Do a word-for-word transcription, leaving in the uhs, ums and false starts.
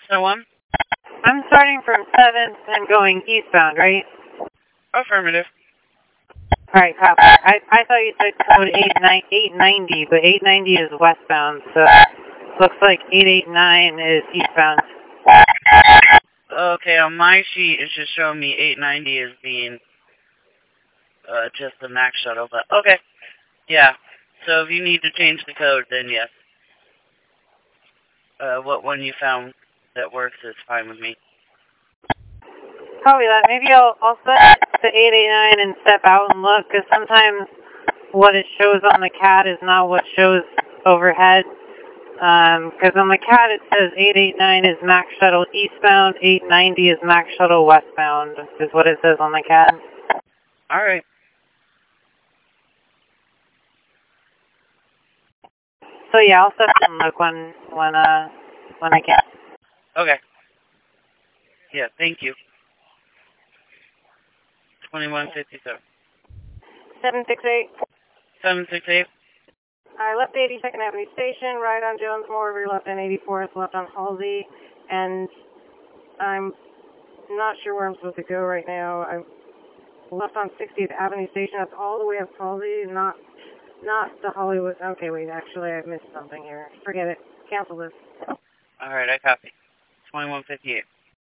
oh one? I'm starting from seventh and going eastbound, right? Affirmative. Alright, copy. I, I thought you said code eight ninety, but eight ninety is westbound, so looks like eight eighty-nine is eastbound. Okay, on my sheet, it's just showing me eight ninety as being uh, just the max shuttle, but okay. Yeah, so if you need to change the code, then yes. Uh, what one you found that works is fine with me. Copy that. Maybe I'll, I'll set it to eight eighty-nine and step out and look, because sometimes what it shows on the C A D is not what shows overhead. Because um, on the C A D it says eight eighty-nine is max shuttle eastbound, eight ninety is max shuttle westbound, is what it says on the C A D. Alright. So yeah, I'll step and look when, when, uh, when I can. Okay. Yeah, thank you. twenty-one fifty-seven. seven six eight. seven six eight. I left eighty-second Avenue Station, right on Jones Moore, rear left on eighty-fourth, left on Halsey, and I'm not sure where I'm supposed to go right now. I'm left on sixtieth Avenue Station. That's all the way up Halsey, not not the Hollywood. Okay, wait, actually, I missed something here. Forget it. Cancel this. Alright, I copy. twenty-one fifty-eight.